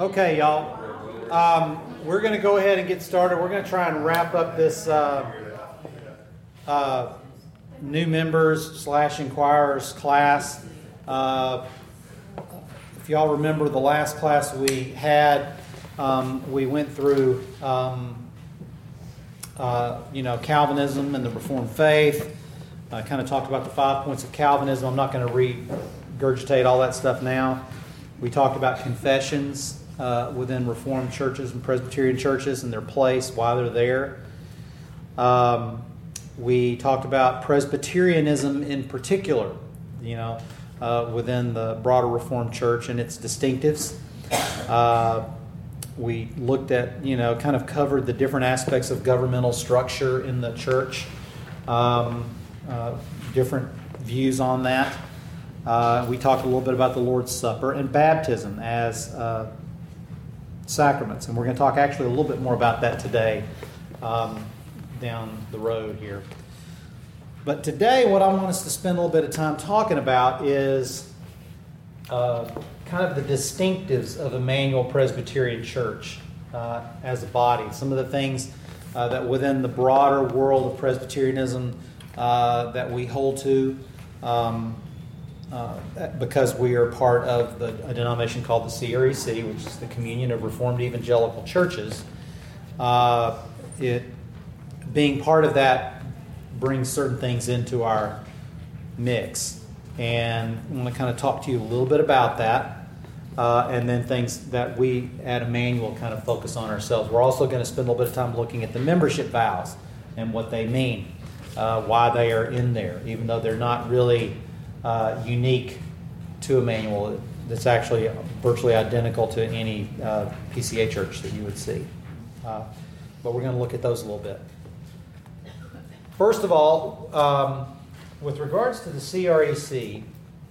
Okay, y'all. We're going to go ahead and get started. We're going to try and wrap up this new members / inquirers class. If y'all remember the last class we had, we went through Calvinism and the Reformed faith. I kind of talked about the 5 points of Calvinism. I'm not going to regurgitate all that stuff now. We talked about confessions within Reformed churches and Presbyterian churches and their place, why they're there. We talked about Presbyterianism in particular, within the broader Reformed church and its distinctives. We looked at, kind of covered the different aspects of governmental structure in the church, different views on that. We talked a little bit about the Lord's Supper and baptism as sacraments. And we're going to talk actually a little bit more about that today down the road here. But today what I want us to spend a little bit of time talking about is kind of the distinctives of Emmanuel Presbyterian Church as a body. Some of the things that within the broader world of Presbyterianism that we hold to because we are part of a denomination called the CREC, which is the Communion of Reformed Evangelical Churches. It being part of that brings certain things into our mix. And I want to kind of talk to you a little bit about that, and then things that we at Emmanuel kind of focus on ourselves. We're also going to spend a little bit of time looking at the membership vows and what they mean, why they are in there, even though they're not really unique to Emmanuel. It's actually virtually identical to any PCA church that you would see. But we're going to look at those a little bit. First of all, with regards to the CREC,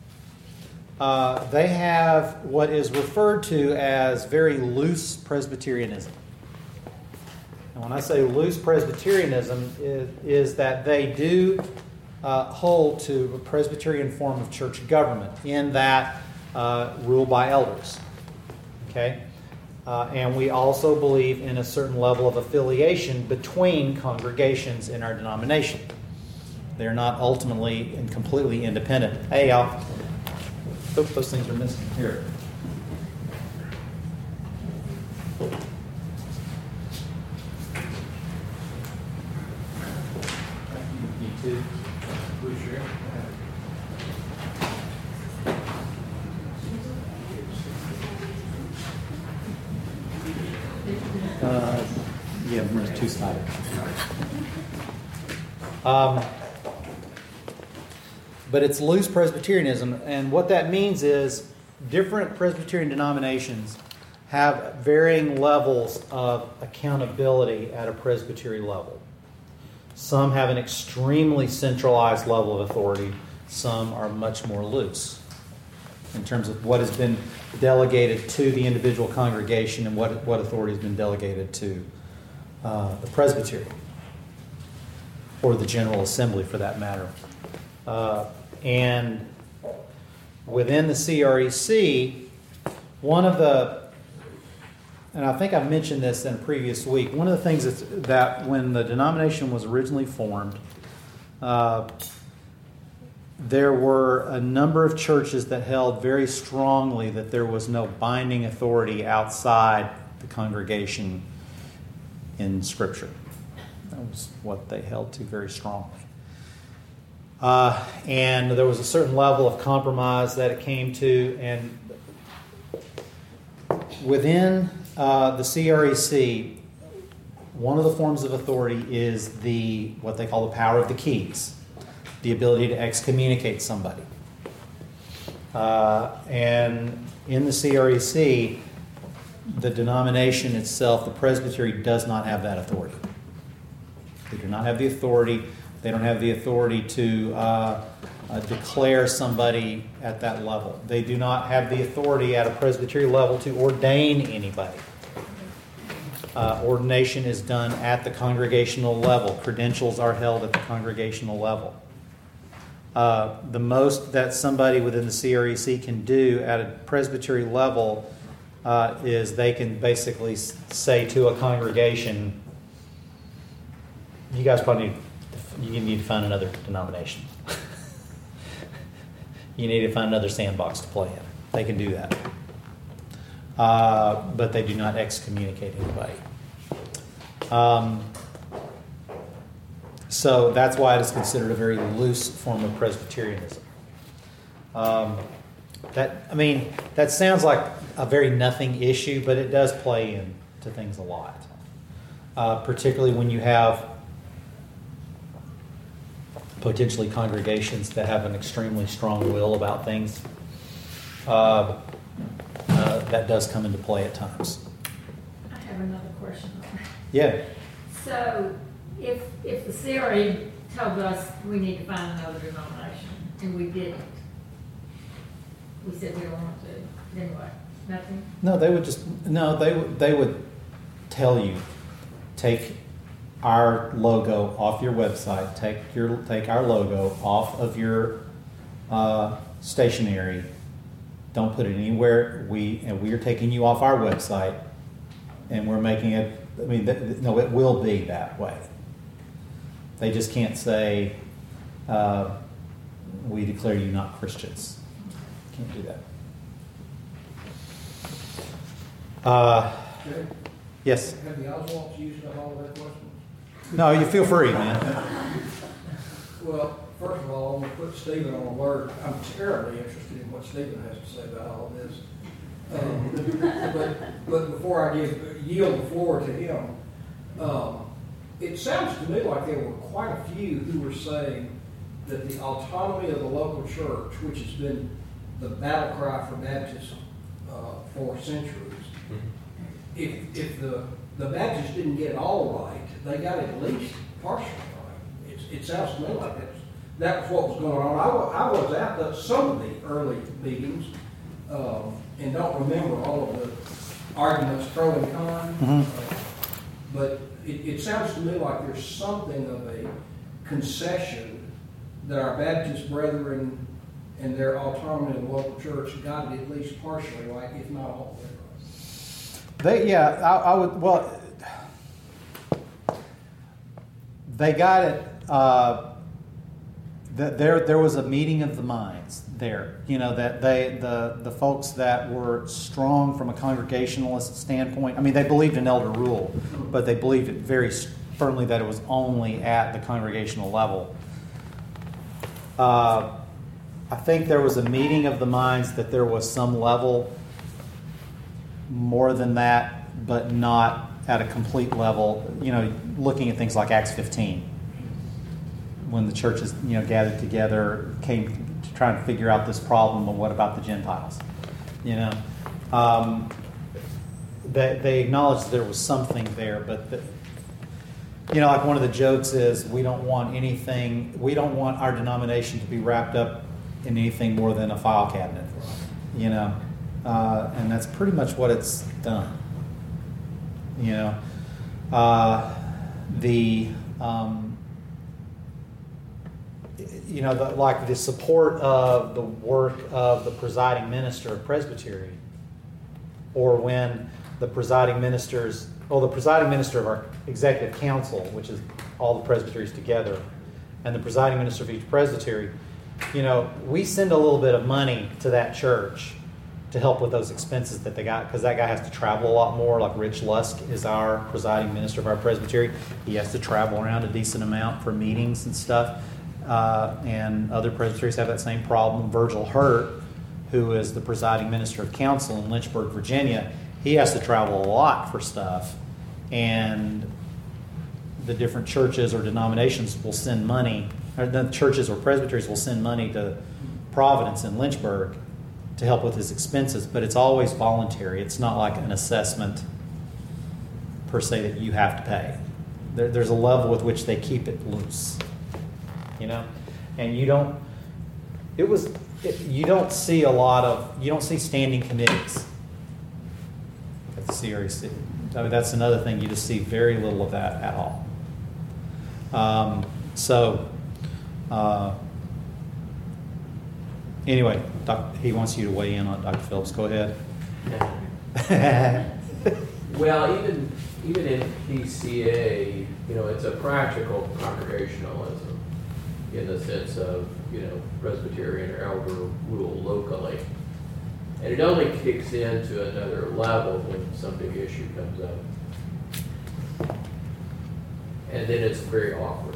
they have what is referred to as very loose Presbyterianism. And when I say loose Presbyterianism, is that they do hold to a Presbyterian form of church government in that rule by elders. Okay? And we also believe in a certain level of affiliation between congregations in our denomination. They're not ultimately and completely independent. Hey, y'all. Oh, those things are missing. Here. You too. Yeah, it's two-sided. But it's loose Presbyterianism, and what that means is different Presbyterian denominations have varying levels of accountability at a Presbyterian level. Some have an extremely centralized level of authority. Some are much more loose in terms of what has been delegated to the individual congregation and what authority has been delegated to the presbytery or the General Assembly for that matter. And within the CREC, and I think I mentioned this in a previous week, one of the things that when the denomination was originally formed, there were a number of churches that held very strongly that there was no binding authority outside the congregation in Scripture. That was what they held to very strongly. And there was a certain level of compromise that it came to, and within the CREC, one of the forms of authority is what they call the power of the keys, the ability to excommunicate somebody. And in the CREC, the denomination itself, the presbytery, does not have that authority. They do not have the authority. They don't have the authority to declare somebody at that level. They do not have the authority at a presbytery level to ordain anybody. Ordination is done at the congregational level. Credentials are held at the congregational level. The most that somebody within the CREC can do at a presbytery level is they can basically say to a congregation, you guys probably need to find another denomination. You need to find another sandbox to play in. They can do that. But they do not excommunicate anybody. So that's why it is considered a very loose form of Presbyterianism. That sounds like a very nothing issue, but it does play into things a lot. Particularly when you have potentially congregations that have an extremely strong will about things. That does come into play at times. I have another question. Yeah. So, if the CRE told us we need to find another denomination, and we didn't, we said we don't want to, then what? Nothing? No, they would tell you, take our logo off your website, take our logo off of your stationery. Don't put it anywhere. We are taking you off our website, and we're making it. It will be that way. They just can't say, we declare you not Christians. Can't do that. Yes? Have the Oswalds used up all of their questions? No, you feel free, man. Well, first of all, I'm going to put Stephen on alert. I'm terribly interested in what Stephen has to say about all of this. But before I yield the floor to him, it sounds to me like there were quite a few who were saying that the autonomy of the local church, which has been the battle cry for baptism for centuries, if the Baptists didn't get it all right, they got it at least partially right. It sounds to me like that was what was going on. I was at some of the early meetings and don't remember all of the arguments pro and con, but it sounds to me like there's something of a concession that our Baptist brethren and their autonomy in the local church got it at least partially right, if not all of it right. I would. Well, they got it. There was a meeting of the minds there. That the folks that were strong from a Congregationalist standpoint. They believed in elder rule, but they believed it very firmly that it was only at the congregational level. I think there was a meeting of the minds that there was some level more than that, but not at a complete level. Looking at things like Acts 15, when the churches, gathered together, came to try to figure out this problem of what about the Gentiles. They acknowledged there was something there, but like one of the jokes is we don't want our denomination to be wrapped up in anything more than a file cabinet. And that's pretty much what it's done. The support of the work of the presiding minister of Presbytery, or when the presiding minister of our executive council, which is all the presbyteries together, and the presiding minister of each presbytery, we send a little bit of money to that church to help with those expenses that they got, because that guy has to travel a lot more. Like Rich Lusk is our presiding minister of our presbytery. He has to travel around a decent amount for meetings and stuff. And other presbyteries have that same problem. Virgil Hurt, who is the presiding minister of council in Lynchburg, Virginia, he has to travel a lot for stuff. And the different churches or denominations will send money, or the churches or presbyteries will send money to Providence in Lynchburg to help with his expenses, but it's always voluntary. It's not like an assessment per se that you have to pay. There's a level with which they keep it loose, and you don't see standing committees at the CREC. That's another thing. You just see very little of that at all. Anyway, he wants you to weigh in on Dr. Phillips. Go ahead. Well, even in PCA, it's a practical congregationalism in the sense of, Presbyterian or elder rule locally. And it only kicks into another level when some big issue comes up. And then it's very awkward.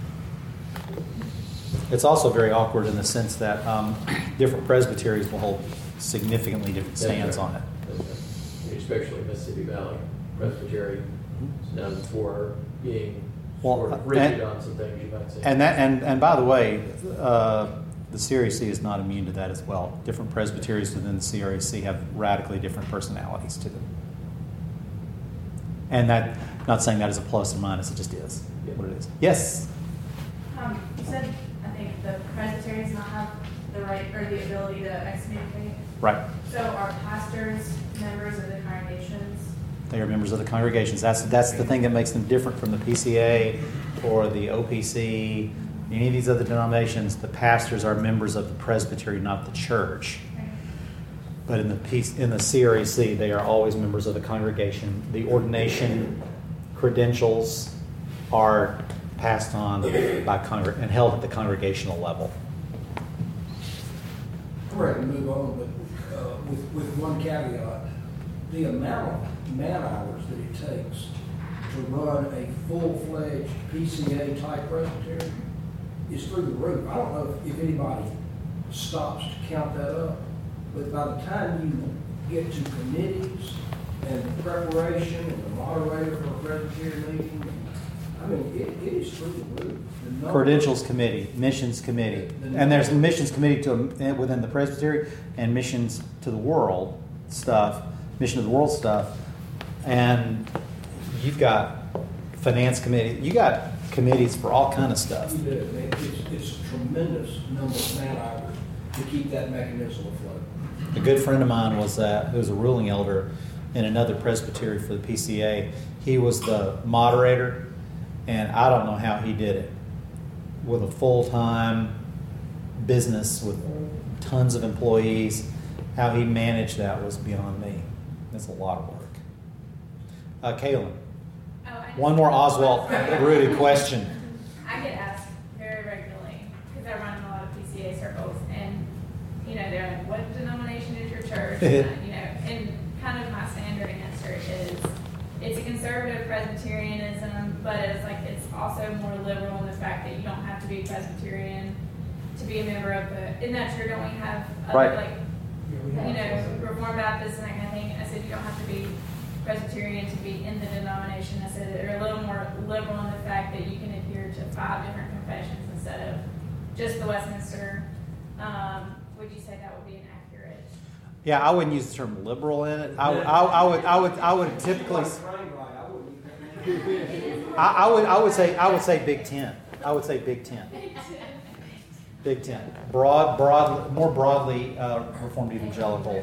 It's also very awkward in the sense that different presbyteries will hold significantly different stands on it. Especially Mississippi Valley Presbytery is known for being Well, sort of rigid on some things, you might say. And by the way, the CRAC is not immune to that as well. Different presbyteries within the CRAC have radically different personalities to them. And that, not saying that is a plus or minus, it just is what it is. Yes? You said, I think, the presbyteries not have the right or the ability to excommunicate. Right. So are pastors members of the congregations? They are members of the congregations. That's the thing that makes them different from the PCA or the OPC, any of these other denominations. The pastors are members of the presbytery, not the church. Right. But in the CRAC, they are always members of the congregation. The ordination credentials are passed on by and held at the congregational level. We're ready to move on, but with one caveat. The amount of man hours that it takes to run a full-fledged PCA type presbytery is through the roof. I don't know if anybody stops to count that up, but by the time you get to committees and the preparation and the moderator for a presbytery meeting, I mean, it is through the roof. Credentials committee, missions committee, and there's missions committee within the presbytery and missions to the world stuff, mission to the world stuff, and you've got finance committee, you got committees for all kind of stuff. You do. It's a tremendous number of man hours to keep that mechanism afloat. A good friend of mine was who was a ruling elder in another presbytery for the PCA. He was the moderator, and I don't know how he did it with a full-time business with tons of employees. How he managed that was beyond me. That's a lot of work. Kaylin, one more Oswald rooted question. I get asked very regularly because I run in a lot of PCA circles, and they're like, "What denomination is your church?" And kind of my standard answer is, it's a conservative Presbyterianism, but it's also more liberal in the fact that you don't have to be Presbyterian to be a member of the. Isn't that true? Don't we have other, Reformed Baptists and that kind of thing? I said you don't have to be Presbyterian to be in the denomination. I said they're a little more liberal in the fact that you can adhere to 5 different confessions instead of just the Westminster. Would you say that would be inaccurate? Yeah, I wouldn't use the term liberal in it. I would typically. I would say Big Ten. I would say Big Ten. Big Ten. More broadly Reformed Evangelical.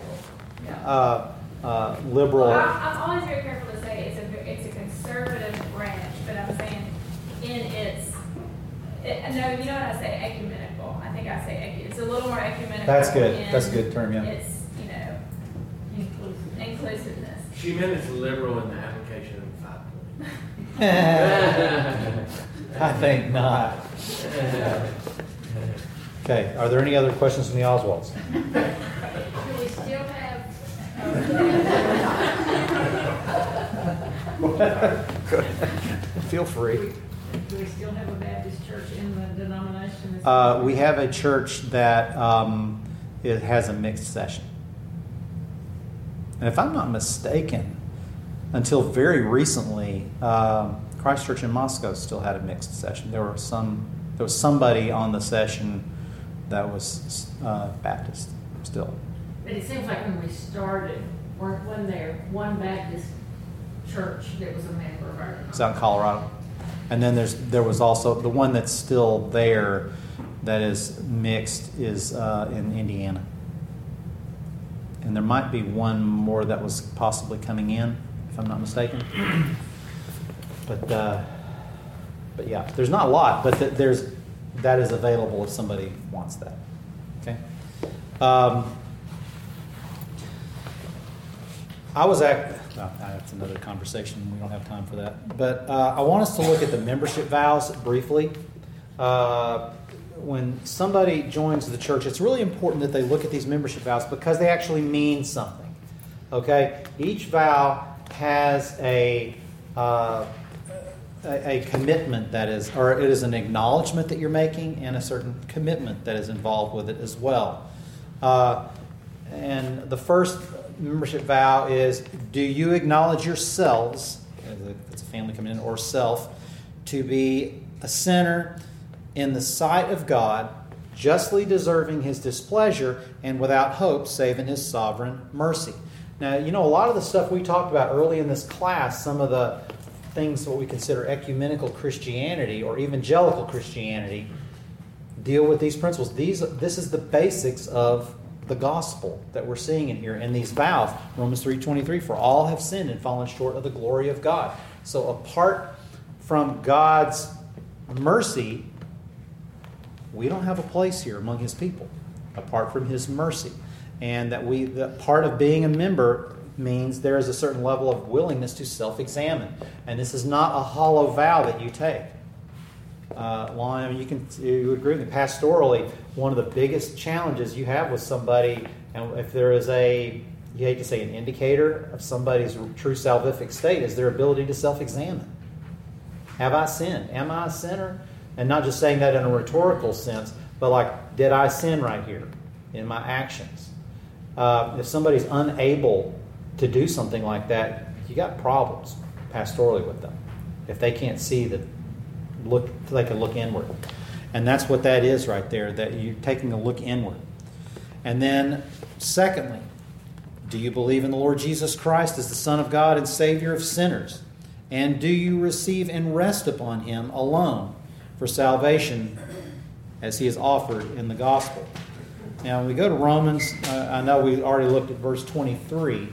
Liberal. I'm always very careful to say it's a conservative branch, but I'm saying no, you know what I say? Ecumenical. I think I say it's a little more ecumenical. That's good. That's a good term, yeah. It's inclusiveness. She meant it's liberal in the application of 5 points. I think not. Okay, are there any other questions from the Oswalds? Do we still have? Feel free. Do we still have a Baptist church in the denomination? We have a church that it has a mixed session. And if I'm not mistaken, until very recently, Christ Church in Moscow still had a mixed session. There was somebody on the session that was Baptist still. But it seems like when we started, wasn't there one Baptist church that was a member of our? It's out in Colorado. And then there was also the one that's still there that is mixed is in Indiana. And there might be one more that was possibly coming in, if I'm not mistaken. But yeah, there's not a lot, but that is available if somebody wants that. Okay. That's another conversation. We don't have time for that. But I want us to look at the membership vows briefly. When somebody joins the church, it's really important that they look at these membership vows because they actually mean something. Okay? Each vow has a commitment that is, or it is an acknowledgement that you're making and a certain commitment that is involved with it as well. And the first membership vow is, do you acknowledge yourselves, if it's a family coming in, or self, to be a sinner in the sight of God, justly deserving His displeasure and without hope save in His sovereign mercy. Now, a lot of the stuff we talked about early in this class, some of the things what we consider ecumenical Christianity or evangelical Christianity, deal with these principles. This is the basics of the gospel that we're seeing in here, and these vows. Romans 3:23, for all have sinned and fallen short of the glory of God. So apart from God's mercy, we don't have a place here among His people, apart from His mercy. And that part of being a member means there is a certain level of willingness to self-examine. And this is not a hollow vow that you take. You agree with me, pastorally, one of the biggest challenges you have with somebody, and if there is you hate to say an indicator of somebody's true salvific state, is their ability to self-examine. Have I sinned? Am I a sinner? And not just saying that in a rhetorical sense, but did I sin right here in my actions? If somebody's unable to do something like that, you got problems pastorally with them. If they can't see that, they can look inward. And that's what that is right there, that you're taking a look inward. And then, secondly, do you believe in the Lord Jesus Christ as the Son of God and Savior of sinners? And do you receive and rest upon Him alone for salvation as He is offered in the gospel? Now, when we go to Romans, I know we already looked at verse 23.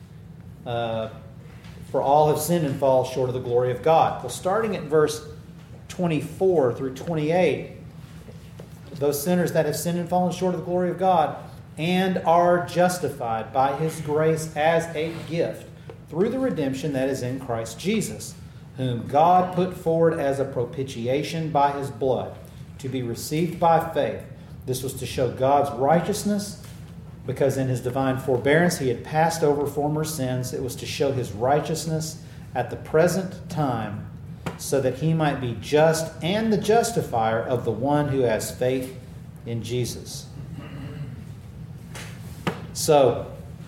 For all have sinned and fall short of the glory of God. Well, starting at verse 24 through 28, those sinners that have sinned and fallen short of the glory of God and are justified by His grace as a gift through the redemption that is in Christ Jesus, whom God put forward as a propitiation by His blood, to be received by faith. This was to show God's righteousness, because in His divine forbearance He had passed over former sins. It was to show His righteousness at the present time, so that He might be just and the justifier of the one who has faith in Jesus. So,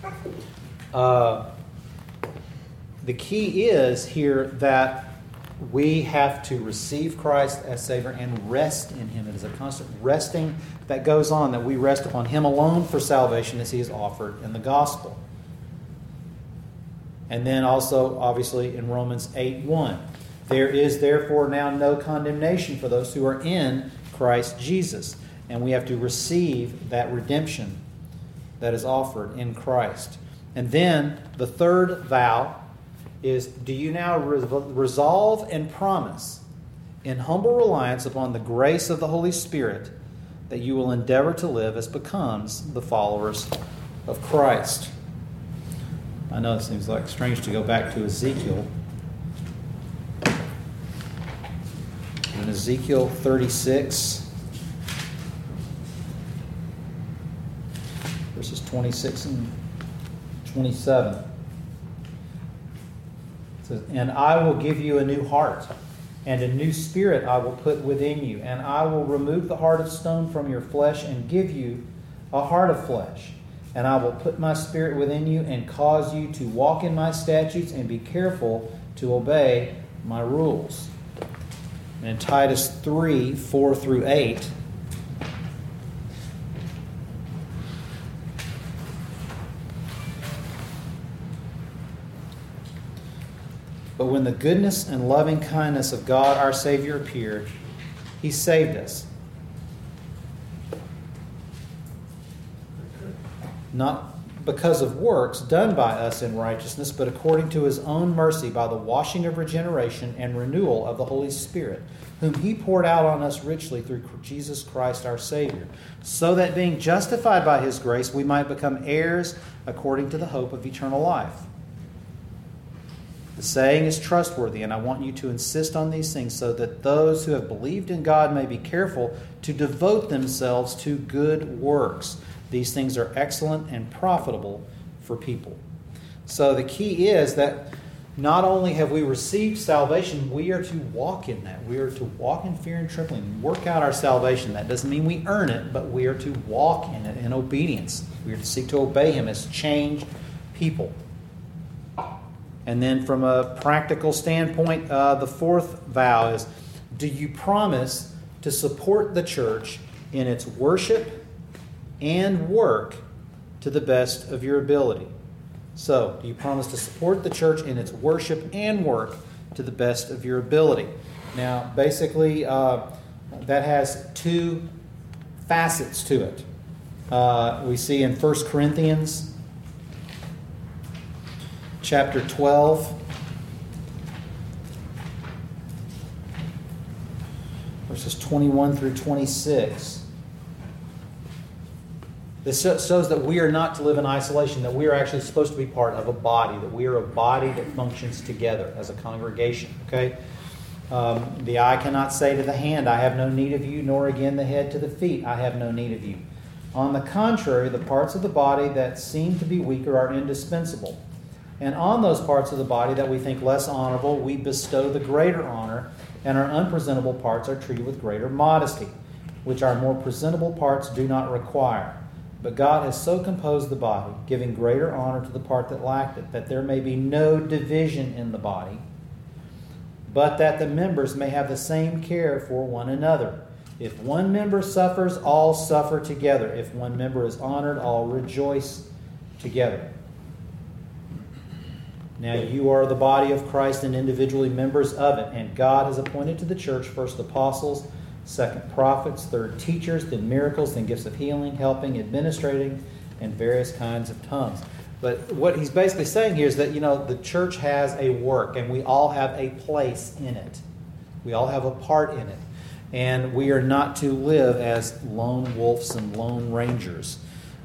the key is here that we have to receive Christ as Savior and rest in Him. It is a constant resting that goes on, that we rest upon Him alone for salvation as He is offered in the gospel. And then also, obviously, in Romans 8:1, there is therefore now no condemnation for those who are in Christ Jesus. And we have to receive that redemption that is offered in Christ. And then the third vow is, do you now resolve and promise in humble reliance upon the grace of the Holy Spirit that you will endeavor to live as becomes the followers of Christ? I know it seems like strange to go back to Ezekiel. In Ezekiel 36, verses 26 and 27. It says, and I will give you a new heart, and a new spirit I will put within you, and I will remove the heart of stone from your flesh and give you a heart of flesh. And I will put my spirit within you and cause you to walk in my statutes and be careful to obey my rules. And in Titus 3, 4 through 8, but when the goodness and loving kindness of God our Savior appeared, He saved us, not because of works done by us in righteousness, but according to His own mercy by the washing of regeneration and renewal of the Holy Spirit, whom He poured out on us richly through Jesus Christ our Savior, so that being justified by His grace, we might become heirs according to the hope of eternal life. The saying is trustworthy, and I want you to insist on these things so that those who have believed in God may be careful to devote themselves to good works. These things are excellent and profitable for people. So the key is that not only have we received salvation, we are to walk in that. We are to walk in fear and trembling, work out our salvation. That doesn't mean we earn it, but we are to walk in it in obedience. We are to seek to obey Him as changed people. And then from a practical standpoint, the fourth vow is, do you promise to support the church in its worship and work to the best of your ability? So, do you promise to support the church in its worship and work to the best of your ability? Now, basically, that has two facets to it. We see in 1 Corinthians chapter 12, verses 21 through 26. This shows that we are not to live in isolation, that we are actually supposed to be part of a body, that we are a body that functions together as a congregation. Okay? The eye cannot say to the hand, I have no need of you, nor again the head to the feet, I have no need of you. On the contrary, the parts of the body that seem to be weaker are indispensable. And on those parts of the body that we think less honorable, we bestow the greater honor, and our unpresentable parts are treated with greater modesty, which our more presentable parts do not require. But God has so composed the body, giving greater honor to the part that lacked it, that there may be no division in the body, but that the members may have the same care for one another. If one member suffers, all suffer together. If one member is honored, all rejoice together. Now you are the body of Christ and individually members of it, and God has appointed to the church first apostles, second prophets, third teachers, then miracles, then gifts of healing, helping, administrating, and various kinds of tongues. But what he's basically saying here is that, the church has a work, and we all have a place in it. We all have a part in it. And we are not to live as lone wolves and lone rangers.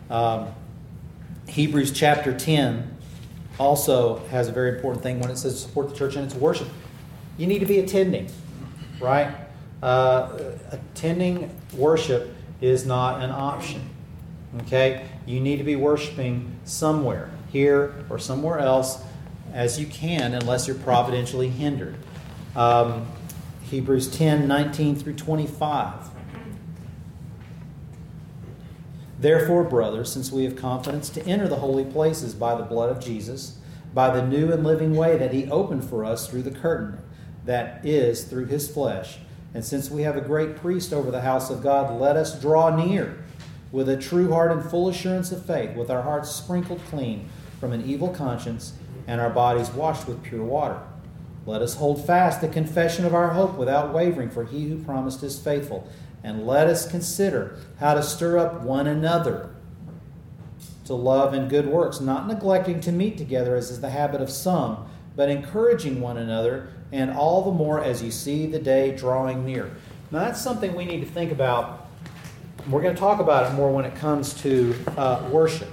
Hebrews chapter 10 also has a very important thing when it says support the church in its worship. You need to be attending, right? Attending worship is not an option. Okay? You need to be worshiping somewhere, here or somewhere else, as you can, unless you're providentially hindered. Hebrews 10, 19 through 25. Therefore, brothers, since we have confidence to enter the holy places by the blood of Jesus, by the new and living way that He opened for us through the curtain, that is, through His flesh, and since we have a great priest over the house of God, let us draw near with a true heart and full assurance of faith, with our hearts sprinkled clean from an evil conscience and our bodies washed with pure water. Let us hold fast the confession of our hope without wavering, for He who promised is faithful. And let us consider how to stir up one another to love and good works, not neglecting to meet together as is the habit of some, but encouraging one another, and all the more as you see the day drawing near. Now that's something we need to think about. We're going to talk about it more when it comes to worship.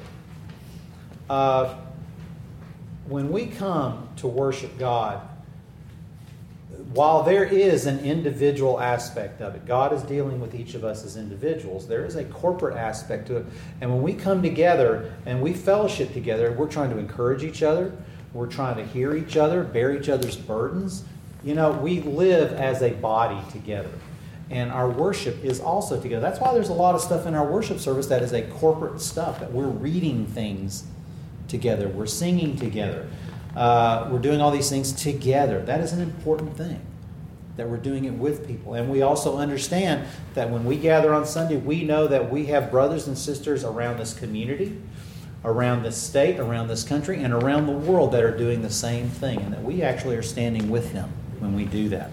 When we come to worship God, while there is an individual aspect of it, God is dealing with each of us as individuals, there is a corporate aspect to it. And when we come together and we fellowship together, we're trying to encourage each other. We're trying to hear each other, bear each other's burdens. We live as a body together. And our worship is also together. That's why there's a lot of stuff in our worship service that is a corporate stuff, that we're reading things together. We're singing together. We're doing all these things together. That is an important thing, that we're doing it with people. And we also understand that when we gather on Sunday, we know that we have brothers and sisters around this community, around this state, around this country, and around the world that are doing the same thing, and that we actually are standing with them when we do that.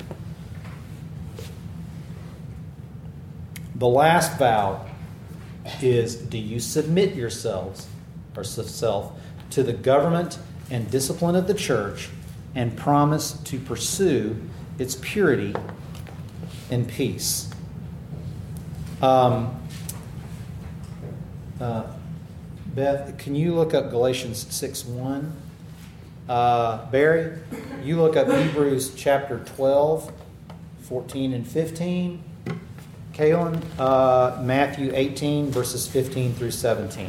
The last vow is, do you submit yourself to the government and discipline of the church and promise to pursue its purity and peace? Beth, can you look up Galatians 6:1? Barry, you look up Hebrews chapter 12, 14 and 15. Kaylin, Matthew 18, verses 15 through 17.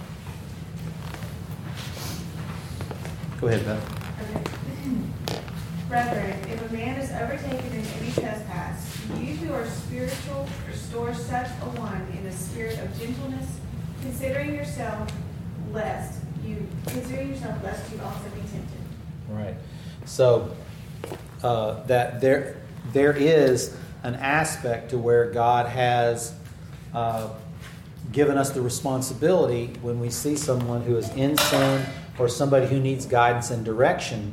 Go ahead, Beth. Okay. Brethren, if a man is overtaken in any trespass, you who are spiritual, restore such a one in a spirit of gentleness, considering yourself lest you also be tempted. Right. So that there is an aspect to where God has given us the responsibility when we see someone who is in sin or somebody who needs guidance and direction.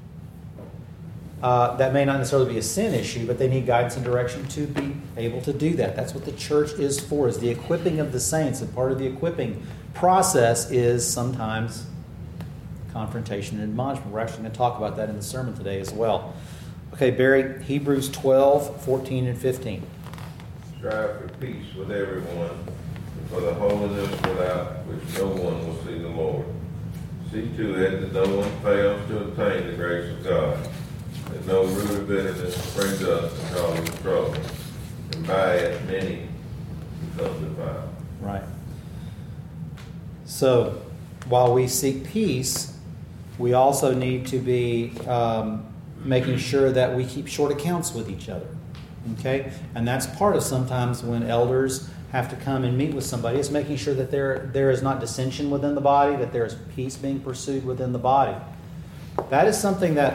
That may not necessarily be a sin issue, but they need guidance and direction to be able to do that. That's what the church is for, is the equipping of the saints. And part of the equipping process is sometimes confrontation and admonishment. We're actually going to talk about that in the sermon today as well. Okay, Barry, Hebrews 12, 14 and 15. Strive for peace with everyone, and for the holiness without which no one will see the Lord. See to it that no one fails to obtain the grace of God, that no root of bitterness springs up and causes trouble, and by it many become defiled. Right. So, while we seek peace, we also need to be making sure that we keep short accounts with each other. Okay? And that's part of sometimes when elders have to come and meet with somebody, is making sure that there is not dissension within the body, that there is peace being pursued within the body. That is something that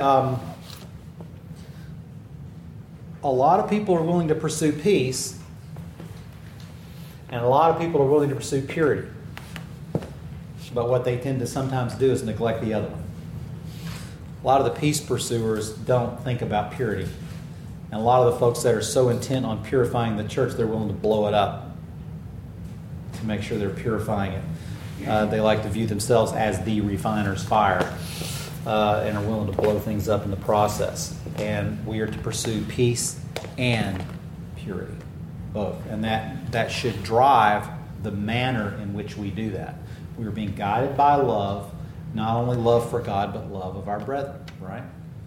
a lot of people are willing to pursue peace, and a lot of people are willing to pursue purity. But what they tend to sometimes do is neglect the other one. A lot of the peace pursuers don't think about purity. And a lot of the folks that are so intent on purifying the church, they're willing to blow it up to make sure they're purifying it. They like to view themselves as the refiner's fire and are willing to blow things up in the process. And we are to pursue peace and purity, both. And that should drive the manner in which we do that. We are being guided by love, not only love for God, but love of our brethren, right?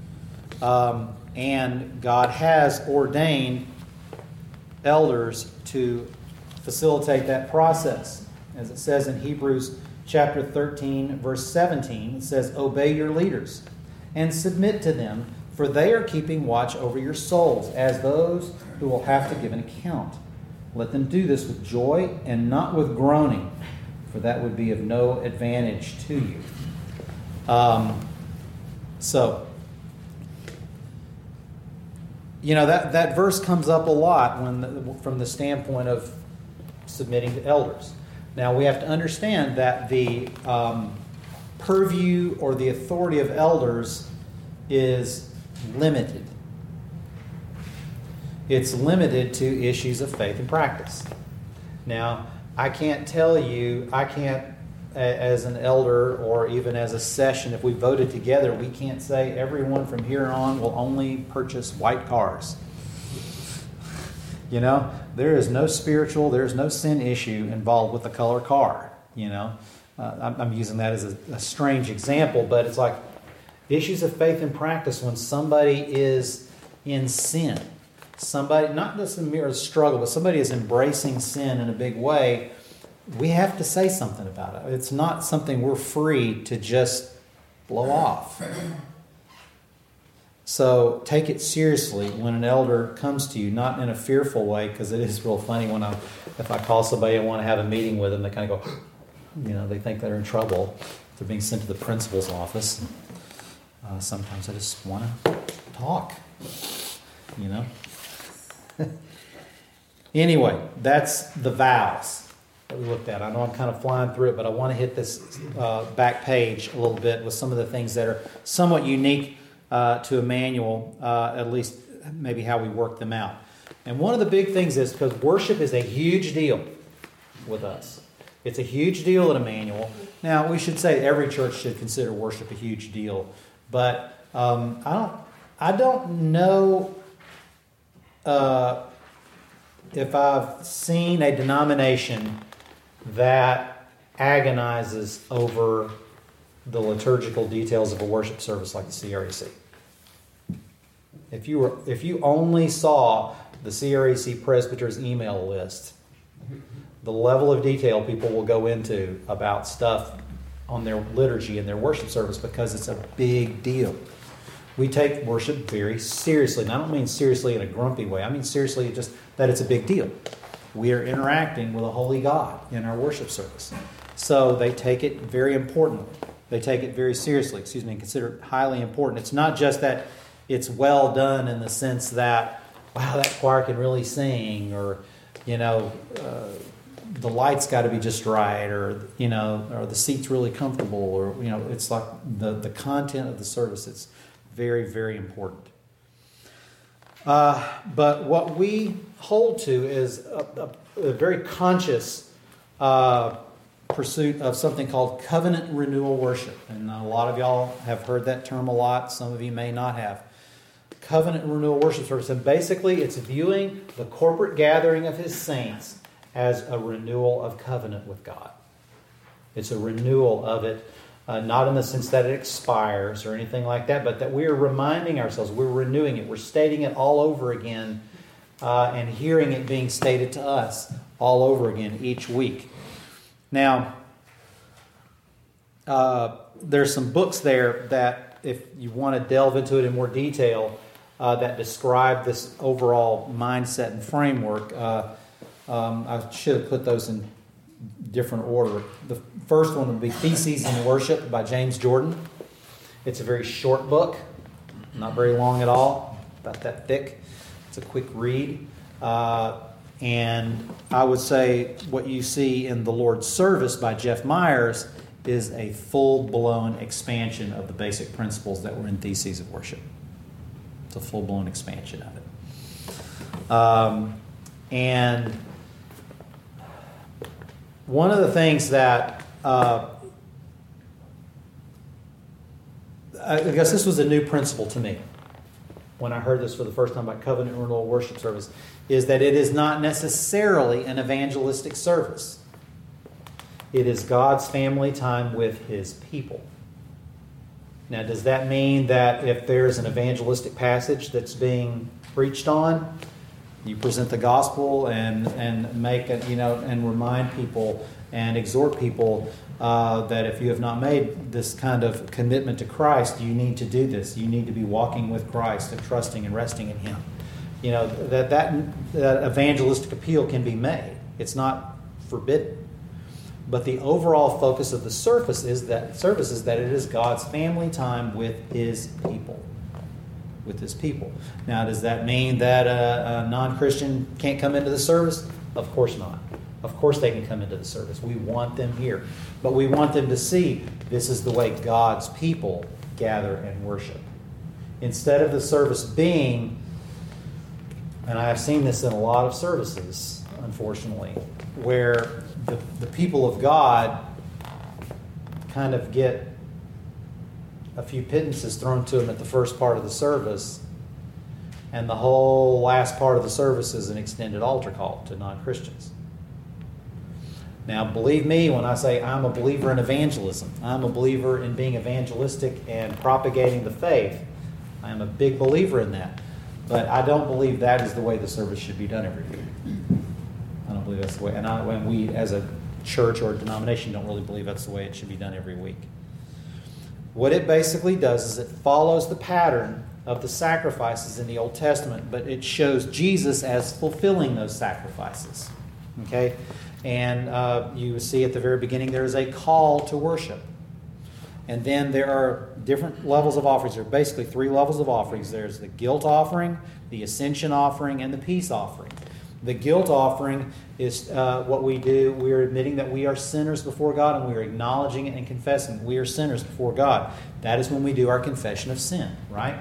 And God has ordained elders to facilitate that process. As it says in Hebrews chapter 13, verse 17, it says, "Obey your leaders and submit to them, for they are keeping watch over your souls, as those who will have to give an account. Let them do this with joy and not with groaning, for that would be of no advantage to you." That verse comes up a lot from the standpoint of submitting to elders. Now, we have to understand that the purview or the authority of elders is limited. It's limited to issues of faith and practice. Now, I can't, as an elder or even as a session, if we voted together, we can't say everyone from here on will only purchase white cars. There is no spiritual, there's no sin issue involved with the color car. I'm using that as a strange example, but it's like issues of faith and practice when somebody is in sin. Somebody, not just a mere struggle, but somebody is embracing sin in a big way, we have to say something about it. It's not something we're free to just blow off. So take it seriously when an elder comes to you, not in a fearful way, because it is real funny if I call somebody and want to have a meeting with them, they kind of go, they think they're in trouble. They're being sent to the principal's office. Sometimes I just want to talk, Anyway, that's the vows that we looked at. I know I'm kind of flying through it, but I want to hit this back page a little bit with some of the things that are somewhat unique to a manual, at least maybe how we work them out. And one of the big things is because worship is a huge deal with us. It's a huge deal in a manual. Now, we should say every church should consider worship a huge deal, but I don't know if I've seen a denomination that agonizes over the liturgical details of a worship service like the CREC. If you only saw the CREC presbyter's email list, the level of detail people will go into about stuff on their liturgy and their worship service, because it's a big deal. We take worship very seriously. And I don't mean seriously in a grumpy way. I mean seriously just that it's a big deal. We are interacting with a holy God in our worship service. So they take it very importantly. They take it very seriously, and consider it highly important. It's not just that it's well done in the sense that, wow, that choir can really sing, or, the lights got to be just right, or the seat's really comfortable, or it's like the content of the service. It's very, very important. But what we hold to is a very conscious pursuit of something called covenant renewal worship. And a lot of y'all have heard that term a lot. Some of you may not have. Covenant renewal worship service. And basically it's viewing the corporate gathering of His saints as a renewal of covenant with God. It's a renewal of it, not in the sense that it expires or anything like that, but that we are reminding ourselves, we're renewing it, we're stating it all over again, and hearing it being stated to us all over again each week. Now, there's some books there that, if you want to delve into it in more detail, that describe this overall mindset and framework. I should have put those in different order. The first one would be Theses in Worship by James Jordan. It's a very short book, not very long at all, about that thick. It's a quick read. And I would say what you see in The Lord's Service by Jeff Myers is a full-blown expansion of the basic principles that were in Theses of Worship. It's a full-blown expansion of it. And one of the things that I guess this was a new principle to me when I heard this for the first time about covenant renewal worship service, is that it is not necessarily an evangelistic service. It is God's family time with His people. Now, does that mean that if there's an evangelistic passage that's being preached on, you present the gospel and make it, and remind people and exhort people that if you have not made this kind of commitment to Christ, you need to do this. You need to be walking with Christ and trusting and resting in Him. That evangelistic appeal can be made. It's not forbidden. But the overall focus of the service is that it is God's family time with His people. With His people. Now, does that mean that a non-Christian can't come into the service? Of course not. Of course they can come into the service. We want them here. But we want them to see this is the way God's people gather and worship. Instead of the service being, and I have seen this in a lot of services, unfortunately, where the people of God kind of get a few pittances thrown to them at the first part of the service, and the whole last part of the service is an extended altar call to non-Christians. Now, believe me when I say I'm a believer in evangelism. I'm a believer in being evangelistic and propagating the faith. I am a big believer in that. But I don't believe that is the way the service should be done every week. I don't believe that's the way. And we, as a church or a denomination, don't really believe that's the way it should be done every week. What it basically does is it follows the pattern of the sacrifices in the Old Testament, but it shows Jesus as fulfilling those sacrifices. Okay? And you see at the very beginning there is a call to worship. And then there are different levels of offerings. There are basically 3 levels of offerings. There's the guilt offering, the ascension offering, and the peace offering. The guilt offering is what we do. We are admitting that we are sinners before God, and we are acknowledging it and confessing we are sinners before God. That is when we do our confession of sin, right?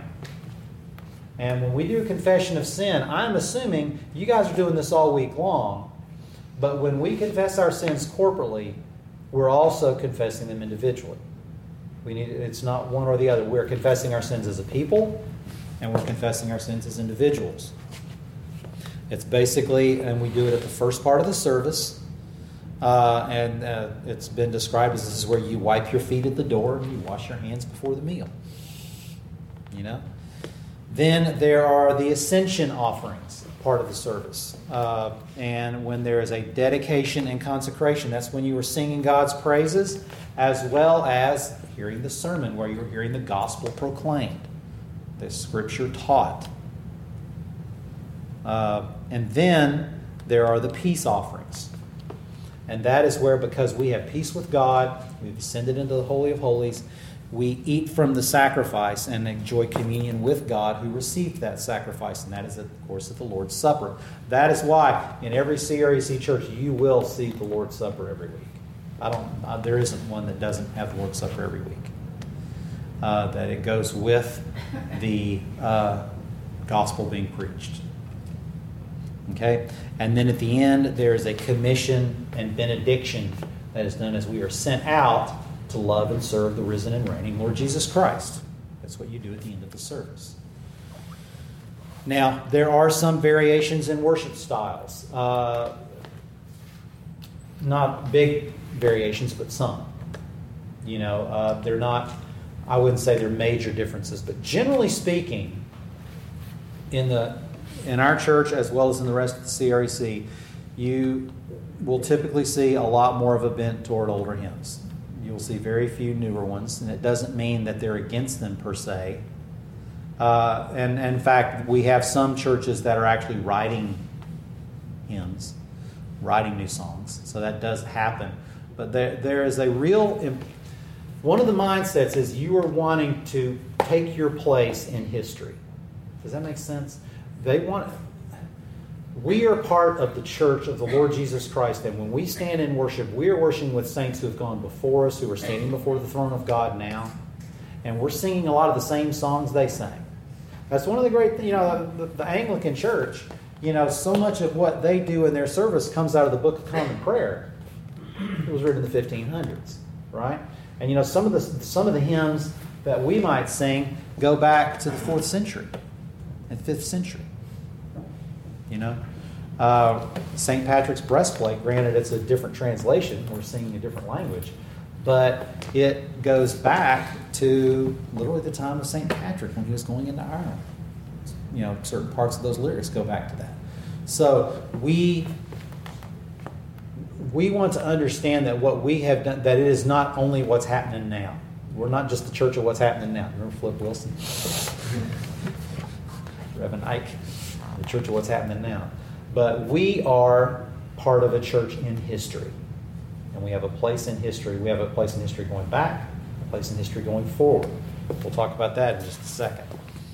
And when we do a confession of sin, I'm assuming you guys are doing this all week long, but when we confess our sins corporately, we're also confessing them individually. It's not one or the other. We're confessing our sins as a people, and we're confessing our sins as individuals. It's basically, and we do it at the first part of the service, And it's been described as this is where you wipe your feet at the door and you wash your hands before the meal. You know? Then there are the ascension offerings, part of the service. And when there is a dedication and consecration, that's when you are singing God's praises, as well as hearing the sermon, where you're hearing the gospel proclaimed, the scripture taught. And then there are the peace offerings. And that is where, because we have peace with God, we've ascended into the Holy of Holies, we eat from the sacrifice and enjoy communion with God who received that sacrifice. And that is, of course, at the Lord's Supper. That is why in every CREC church you will see the Lord's Supper every week. There isn't one that doesn't have the Lord's Supper every week. That it goes with the gospel being preached. Okay? And then at the end, there is a commission and benediction that is done as we are sent out to love and serve the risen and reigning Lord Jesus Christ. That's what you do at the end of the service. Now, there are some variations in worship styles. Not big variations, but some. You know, they're not, I wouldn't say they're major differences, but generally speaking, in our church as well as in the rest of the CREC, you will typically see a lot more of a bent toward older hymns. You'll see very few newer ones, and it doesn't mean that they're against them per se. And in fact, we have some churches that are actually writing hymns, writing new songs. So that does happen. But there is a real... One of the mindsets is you are wanting to take your place in history. Does that make sense? We are part of the church of the Lord Jesus Christ, and when we stand in worship, we are worshiping with saints who have gone before us, who are standing before the throne of God now, and we're singing a lot of the same songs they sang. That's one of the great, the Anglican Church, so much of what they do in their service comes out of the Book of Common Prayer. It was written in the 1500s, right? And some of the hymns that we might sing go back to the 4th century and 5th century. St. Patrick's Breastplate, granted it's a different translation, we're singing a different language, but it goes back to literally the time of St. Patrick when he was going into Ireland. Certain parts of those lyrics go back to that. So we want to understand that what we have done, that it is not only what's happening now. We're not just the church of what's happening now. Remember Flip Wilson? Reverend Ike. The church of what's happening now. But we are part of a church in history. And we have a place in history. We have a place in history going back, a place in history going forward. We'll talk about that in just a second.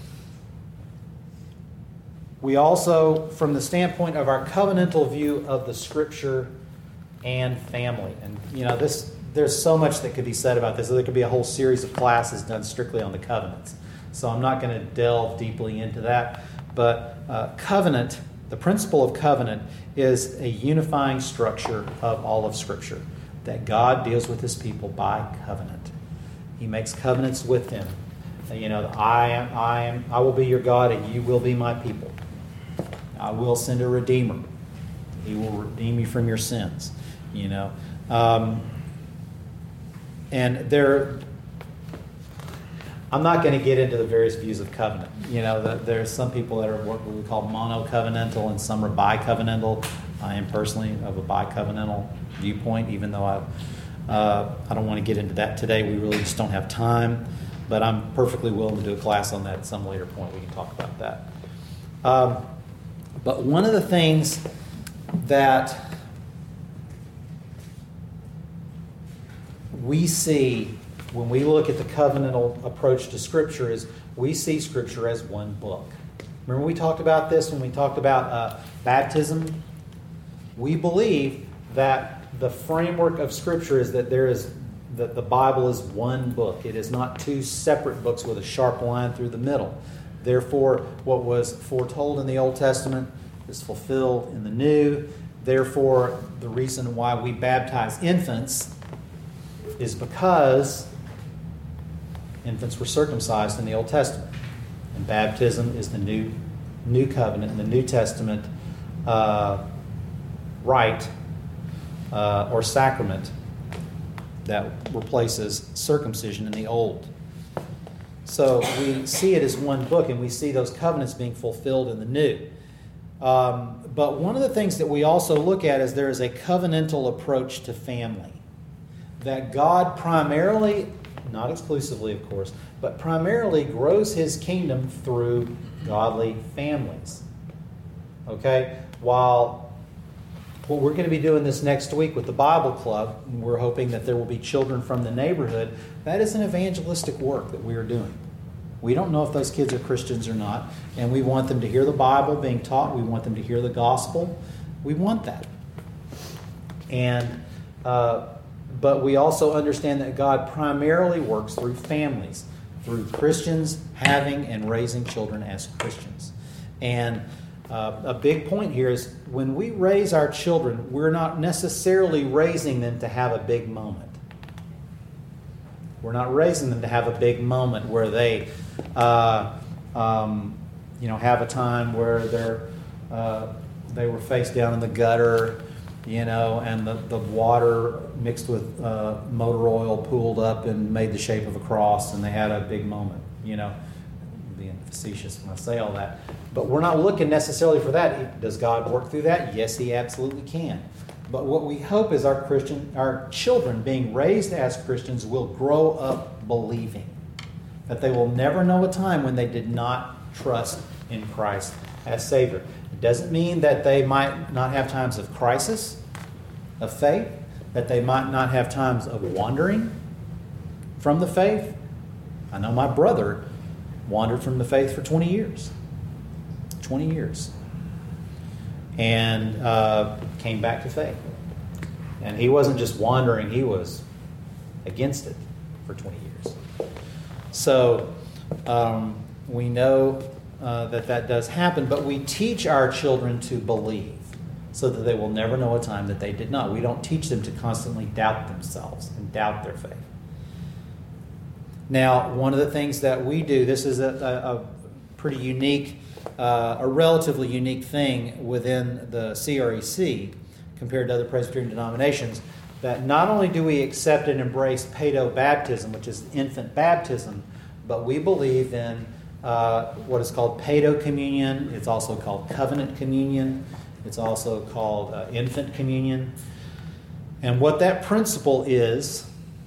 We also, from the standpoint of our covenantal view of the Scripture and family, and there's so much that could be said about this. There could be a whole series of classes done strictly on the covenants. So I'm not going to delve deeply into that. But covenant, the principle of covenant, is a unifying structure of all of Scripture. That God deals with His people by covenant. He makes covenants with them. I will be your God and you will be my people. I will send a Redeemer. He will redeem you from your sins. And I'm not going to get into the various views of covenant. There's some people that are what we call mono-covenantal and some are bi-covenantal. I am personally of a bi-covenantal viewpoint, even though I don't want to get into that today. We really just don't have time. But I'm perfectly willing to do a class on that at some later point. We can talk about that. But one of the things that we see when we look at the covenantal approach to Scripture is we see Scripture as one book. Remember we talked about this when we talked about baptism? We believe that the framework of Scripture is that that the Bible is one book. It is not two separate books with a sharp line through the middle. Therefore, what was foretold in the Old Testament is fulfilled in the New. Therefore, the reason why we baptize infants is because infants were circumcised in the Old Testament. And baptism is the new covenant, the New Testament rite or sacrament that replaces circumcision in the old. So we see it as one book, and we see those covenants being fulfilled in the new. But one of the things that we also look at is there is a covenantal approach to family. That God primarily, not exclusively of course, but primarily grows His kingdom through godly families. Okay? While what we're going to be doing this next week with the Bible Club, we're hoping that there will be children from the neighborhood, that is an evangelistic work that we are doing. We don't know if those kids are Christians or not, and we want them to hear the Bible being taught. We want them to hear the gospel. We want that. And but we also understand that God primarily works through families, through Christians having and raising children as Christians. And a big point here is when we raise our children, we're not necessarily raising them to have a big moment. We're not raising them to have a big moment where they, have a time where they were face down in the gutter, and the water mixed with motor oil pooled up and made the shape of a cross, and they had a big moment. Being facetious when I say all that, but we're not looking necessarily for that. Does God work through that? Yes, He absolutely can. But what we hope is our children being raised as Christians will grow up believing that they will never know a time when they did not trust in Christ as Savior. It doesn't mean that they might not have times of crisis, of faith, that they might not have times of wandering from the faith. I know my brother wandered from the faith for 20 years. 20 years. And came back to faith. And he wasn't just wandering, he was against it for 20 years. So we know that does happen, but we teach our children to believe so that they will never know a time that they did not. We don't teach them to constantly doubt themselves and doubt their faith. Now, one of the things that we do, this is a pretty unique, a relatively unique thing within the CREC compared to other Presbyterian denominations, that not only do we accept and embrace paedo-baptism, which is infant baptism, but we believe in what is called paedo-communion. It's also called covenant communion. It's also called infant communion. And what that principle is,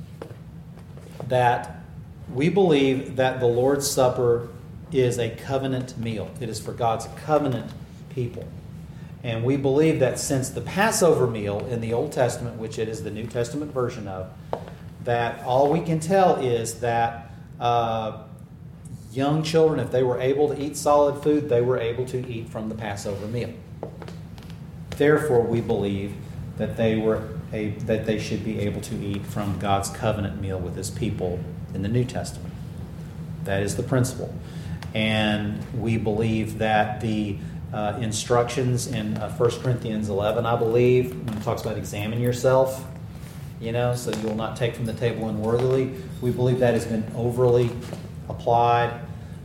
that we believe that the Lord's Supper is a covenant meal. It is for God's covenant people. And we believe that since the Passover meal in the Old Testament, which it is the New Testament version of, that all we can tell is that young children, if they were able to eat solid food, they were able to eat from the Passover meal. Therefore, we believe that they should be able to eat from God's covenant meal with His people in the New Testament. That is the principle. And we believe that the instructions in 1 Corinthians 11, I believe, when it talks about examine yourself, so you will not take from the table unworthily. We believe that has been overly applied.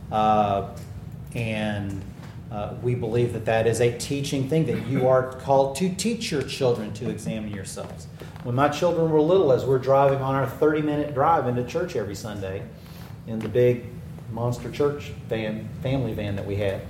And we believe that is a teaching thing, that you are called to teach your children to examine yourselves. When my children were little, as we're driving on our 30-minute drive into church every Sunday in the big monster church van, family van that we had,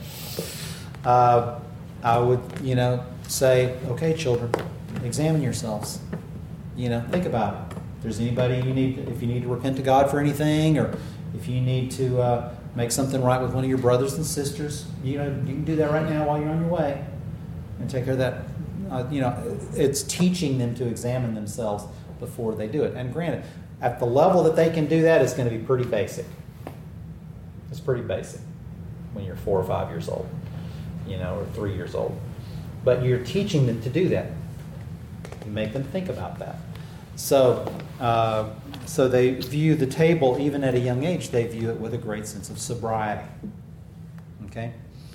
I would, say, okay, children, examine yourselves. Think about it. If there's anybody if you need to repent to God for anything, or if you need to make something right with one of your brothers and sisters, you can do that right now while you're on your way and take care of that. It's teaching them to examine themselves before they do it. And granted, at the level that they can do that, it's going to be pretty basic. It's pretty basic when you're 4 or 5 years old, or 3 years old. But you're teaching them to do that. You make them think about that. So they view the table, even at a young age, they view it with a great sense of sobriety. Okay?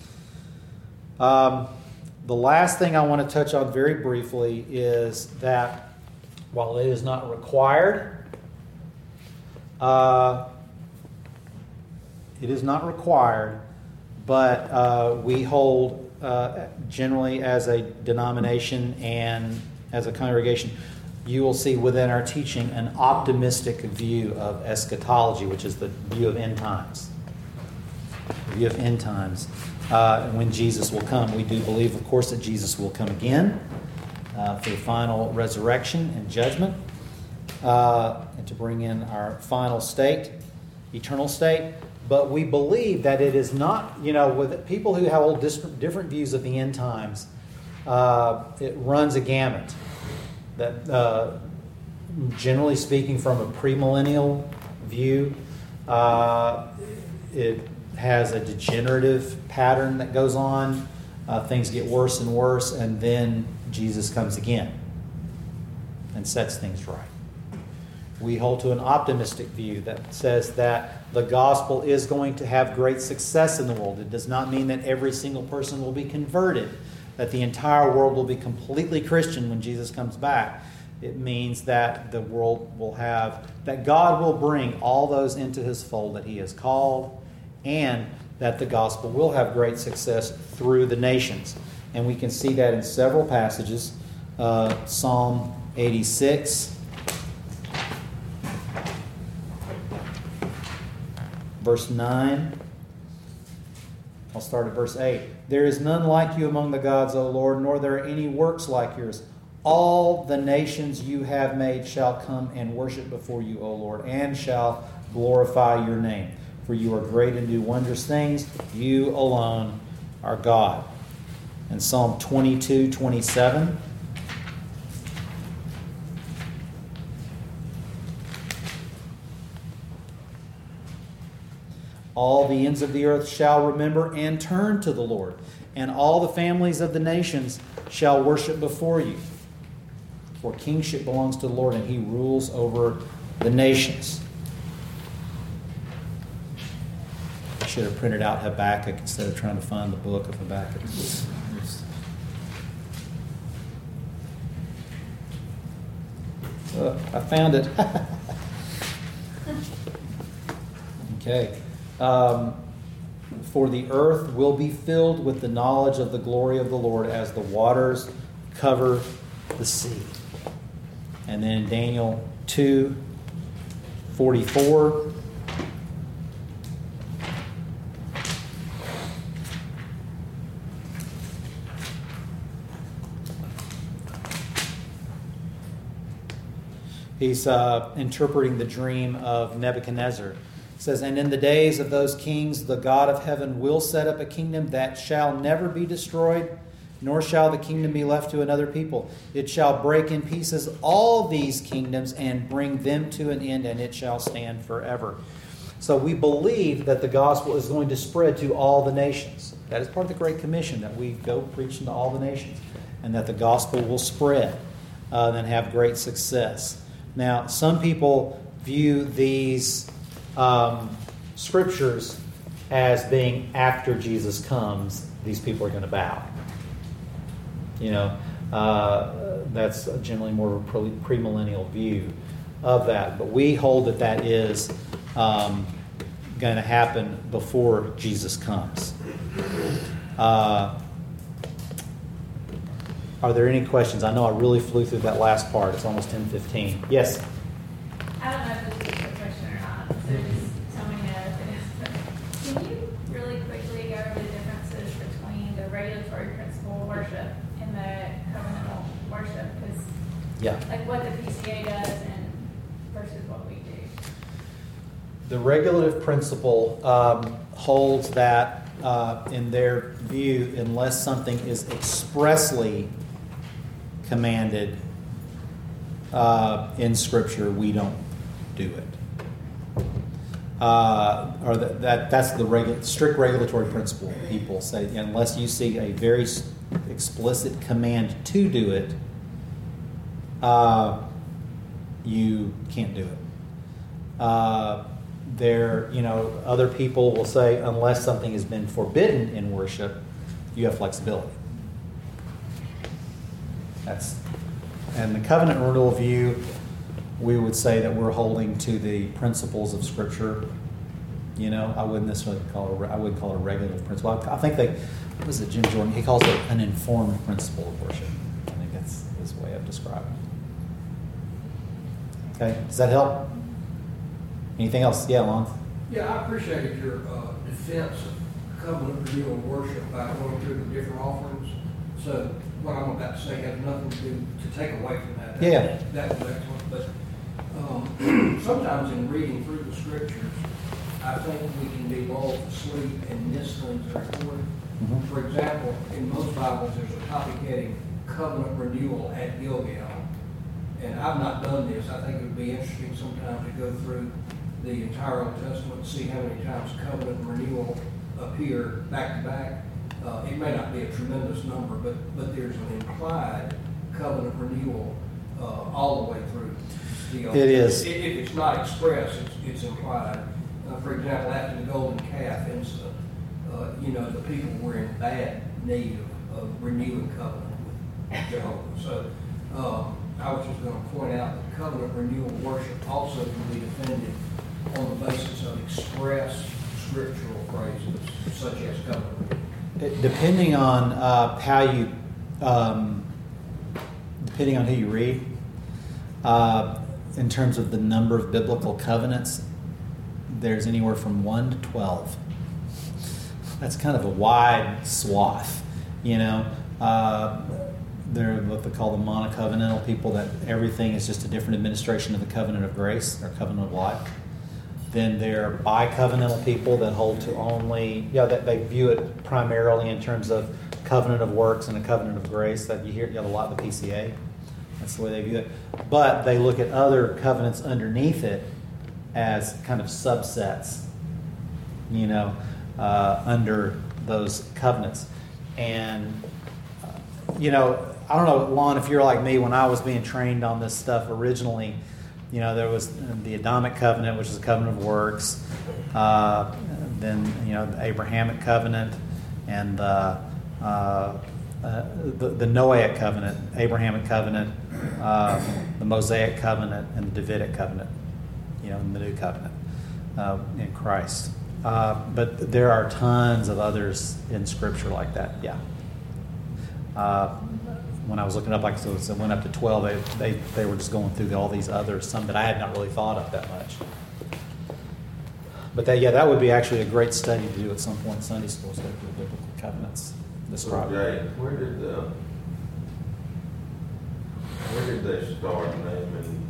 The last thing I want to touch on very briefly is that while it is not required, but we hold generally as a denomination and as a congregation, you will see within our teaching an optimistic view of eschatology, which is the view of end times. The view of end times. When Jesus will come. We do believe, of course, that Jesus will come again for the final resurrection and judgment, and to bring in our final state, eternal state. But we believe that it is not, with people who have different views of the end times, it runs a gamut. That, generally speaking, from a premillennial view, it has a degenerative pattern that goes on. Things get worse and worse, and then Jesus comes again and sets things right. We hold to an optimistic view that says that the gospel is going to have great success in the world. It does not mean that every single person will be converted, that the entire world will be completely Christian when Jesus comes back. It means that the world will that God will bring all those into his fold that he has called, and that the gospel will have great success through the nations. And we can see that in several passages. Psalm 86, verse 9. I'll start at verse 8. There is none like you among the gods, O Lord, nor there are any works like yours. All the nations you have made shall come and worship before you, O Lord, and shall glorify your name. For you are great and do wondrous things. You alone are God. And Psalm 22:27. All the ends of the earth shall remember and turn to the Lord, and all the families of the nations shall worship before you. For kingship belongs to the Lord, and he rules over the nations. I should have printed out Habakkuk instead of trying to find the book of Habakkuk. I found it. Okay. For the earth will be filled with the knowledge of the glory of the Lord as the waters cover the sea. And then Daniel 2:44. He's interpreting the dream of Nebuchadnezzar. It says, and in the days of those kings, the God of heaven will set up a kingdom that shall never be destroyed, nor shall the kingdom be left to another people. It shall break in pieces all these kingdoms and bring them to an end, and it shall stand forever. So we believe that the gospel is going to spread to all the nations. That is part of the Great Commission, that we go preaching to all the nations, and that the gospel will spread and have great success. Now, some people view these scriptures as being after Jesus comes, these people are going to bow. That's generally more of a premillennial view of that. But we hold that that is going to happen before Jesus comes. Are there any questions? I know I really flew through that last part. It's almost 10:15. Yes? I don't know if this is a good question or not, so just tell me no if it is. Can you really quickly go over the differences between the regulatory principle worship and the covenantal worship? Because, like what the PCA does and versus what we do. The regulative principle holds that, in their view, unless something is expressly commanded in Scripture, we don't do it. That's the strict regulatory principle. People say unless you see a very explicit command to do it, you can't do it. Other people will say unless something has been forbidden in worship, you have flexibility. And the covenant renewal view, we would say that we're holding to the principles of Scripture. I wouldn't necessarily call it. I wouldn't call it a regulative principle. I think what was it, Jim Jordan? He calls it an informed principle of worship. I think that's his way of described. Okay, does that help? Anything else? Yeah, Lon? Yeah, I appreciated your defense of covenant renewal worship by going through the different offerings. So what I'm about to say has nothing to take away from that. Yeah. That was excellent. But sometimes in reading through the scriptures, I think we can be lulled to sleep and miss things that are important. Mhm. For example, in most Bibles, there's a topic heading, Covenant Renewal at Gilgal. And I've not done this. I think it would be interesting sometime to go through the entire Old Testament and see how many times covenant and renewal appear back to back. It may not be a tremendous number, but there's an implied covenant renewal all the way through the Old It is. If it's not expressed, it's implied. For example, after the golden calf incident, the people were in bad need of renewing covenant with Jehovah. So I was just going to point out that covenant renewal worship also can be defended on the basis of express scriptural phrases such as covenant renewal. Depending on how you, depending on who you read, in terms of the number of biblical covenants, there's anywhere from 1 to 12. That's kind of a wide swath, They're what they call the monocovenantal people, that everything is just a different administration of the covenant of grace or covenant of life. Then there are bicovenantal people that hold to only, that they view it primarily in terms of covenant of works and a covenant of grace. That you have a lot in the PCA. That's the way they view it. But they look at other covenants underneath it as kind of subsets, under those covenants. And, I don't know, Lon, if you're like me, when I was being trained on this stuff originally, there was the Adamic covenant, which is a covenant of works, then, the Abrahamic covenant, and the Noahic covenant, Abrahamic covenant, the Mosaic covenant, and the Davidic covenant, and the new covenant in Christ. But there are tons of others in Scripture like that, yeah. When I was looking up, like so it went up to 12. They were just going through all these others, some that I had not really thought of that much. But that would be actually a great study to do at some point in Sunday school, so the biblical covenants described. Okay, where did they start naming?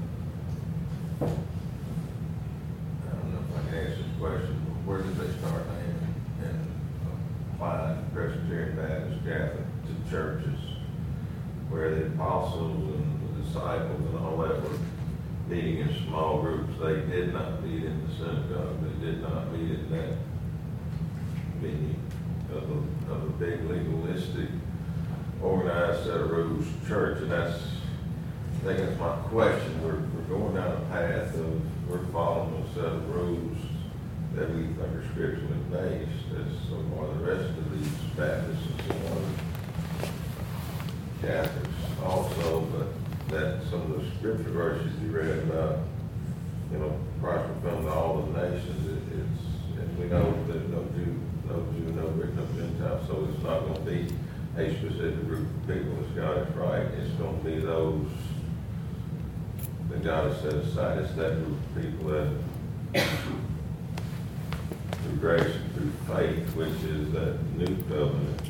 I don't know if I can answer this question, but where did they start naming and applying Presbyterian Baptist Catholic to churches where the apostles and the disciples and all that were meeting in small groups? They did not meet in the synagogue. They did not meet in that venue of a big legalistic, organized set of rules church. And I think that's my question. We're going down a path of we're following a set of rules that we think are scripturally based, as so are the rest of these Baptists and so on. Catholics also, but that some of the scripture verses you read about, Christ will come to all the nations. And we know that no Jew, no Greek, no Gentile. So it's not going to be a specific group of people that's got it right. It's going to be those that God has set aside. It's that group of people that, through grace and through faith, which is that new covenant.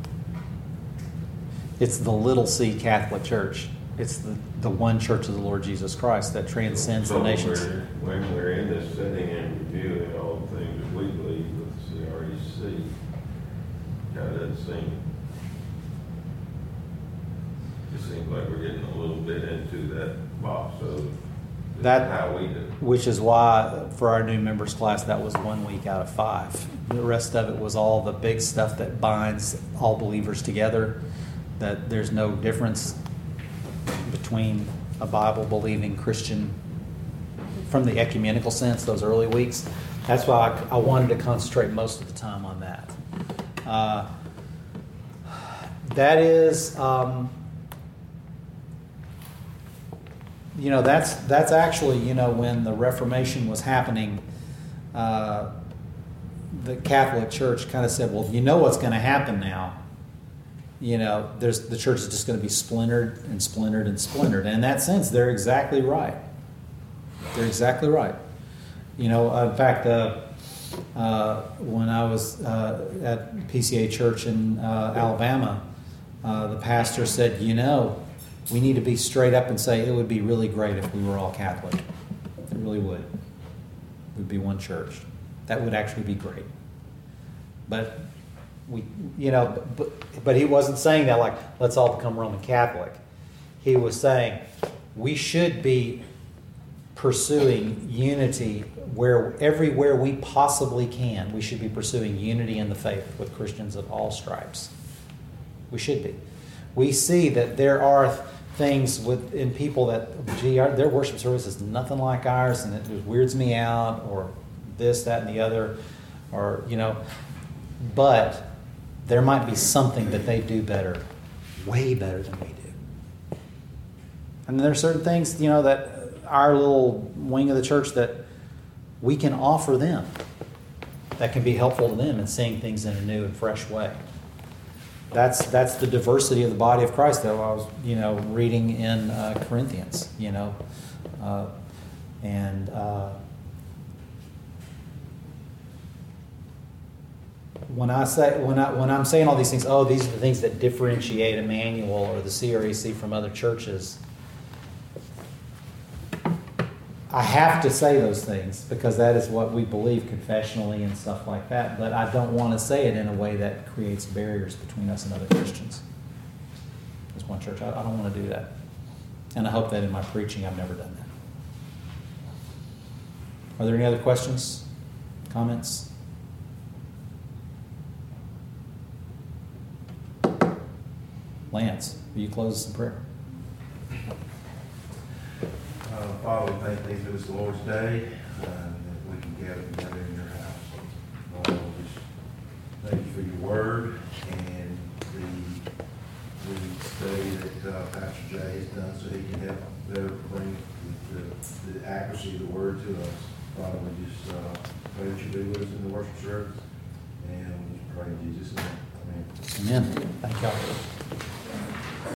It's the little c Catholic Church. It's the one church of the Lord Jesus Christ that transcends the nations. When we're in this setting and reviewing all the things that we believe with the CREC, kind of doesn't seem, it seems like we're getting a little bit into that box of that, how we do. Which is why for our new members class, that was 1 week out of 5. The rest of it was all the big stuff that binds all believers together, that there's no difference between a Bible-believing Christian from the ecumenical sense, those early weeks. That's why I wanted to concentrate most of the time on that. That is, that's actually, when the Reformation was happening, the Catholic Church kind of said, well, you know what's going to happen now. the church is just going to be splintered and splintered and splintered. And in that sense, they're exactly right. They're exactly right. In fact, when I was at PCA Church in Alabama, the pastor said, we need to be straight up and say it would be really great if we were all Catholic. It really would. It would be one church. That would actually be great. But but he wasn't saying that like, let's all become Roman Catholic. He was saying we should be pursuing unity everywhere we possibly can. We should be pursuing unity in the faith with Christians of all stripes. We should be. We see that there are things in people that, their worship service is nothing like ours, and it just weirds me out, or this, that, and the other, or but there might be something that they do better, way better than we do. And there are certain things, that our little wing of the church that we can offer them that can be helpful to them in seeing things in a new and fresh way. That's the diversity of the body of Christ that I was, reading in Corinthians, when I'm saying all these things, these are the things that differentiate Emmanuel or the CREC from other churches. I have to say those things because that is what we believe confessionally and stuff like that. But I don't want to say it in a way that creates barriers between us and other Christians. As one church, I don't want to do that. And I hope that in my preaching I've never done that. Are there any other questions? Comments? Lance, will you close us in prayer? Father, we thank thee for this Lord's Day, that we can gather together in your house. Lord, we just thank you for your word and the study that Pastor Jay has done so he can help better bring the accuracy of the word to us. Father, we just pray that you be with us in the worship service, and we just pray in Jesus' name. Amen. Amen. Thank y'all.